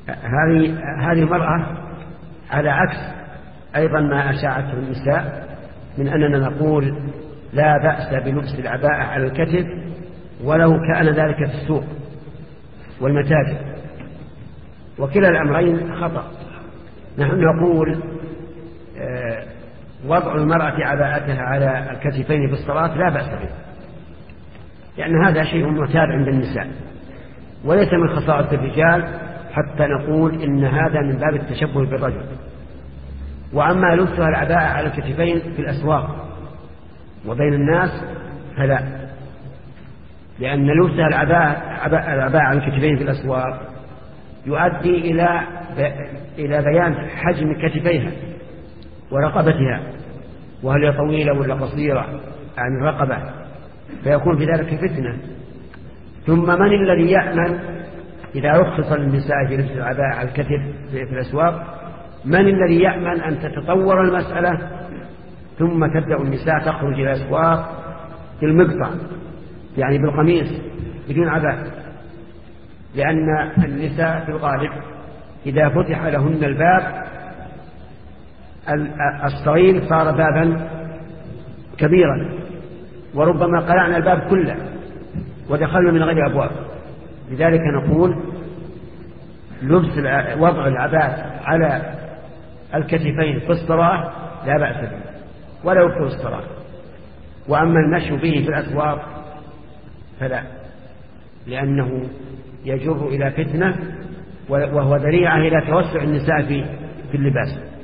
هذه المرأة على عكس أيضا ما أشاعته النساء من أننا نقول لا بأس بلبس العباءة على الكتف ولو كان ذلك في السوق والمتاجر، وكلا الأمرين خطأ. نحن نقول وضع المرأة عباءتها على الكتفين في الصلاة لا بأس به، لأن هذا شيء معتاد عند النساء وليس من خصائص الرجال حتى نقول إن هذا من باب التشبه بالرجل. وأما لبسها العباءة على الكتفين في الأسواق وبين الناس فلا، لأن لبسها العباءة على الكتفين في الأسواق يؤدي إلى بيان حجم كتفيها ورقبتها، وهل هي طويلة ولا قصيرة عن الرقبة، فيكون في ذلك فتنة. ثم من الذي يأمن إذا رخص للنساء في لبس العباءة على الكتف في الأسواق؟ من الذي يأمن أن تتطور المسألة ثم تبدأ النساء تخرج إلى الأسواق بالمقطع، يعني بالقميص بدون عباءة؟ لأن النساء في الغالب إذا فتح لهن الباب الصغير صار بابا كبيرا، وربما قلعنا الباب كله ودخلنا من غير أبواب. لذلك نقول وضع العباءة على الكتفين في الصلاة لا بأس به ولا يبطل الصلاة. وأما المشي به في الأسواق فلا، لأنه يجر إلى فتنة وهو ذريعة إلى توسع النساء في اللباس.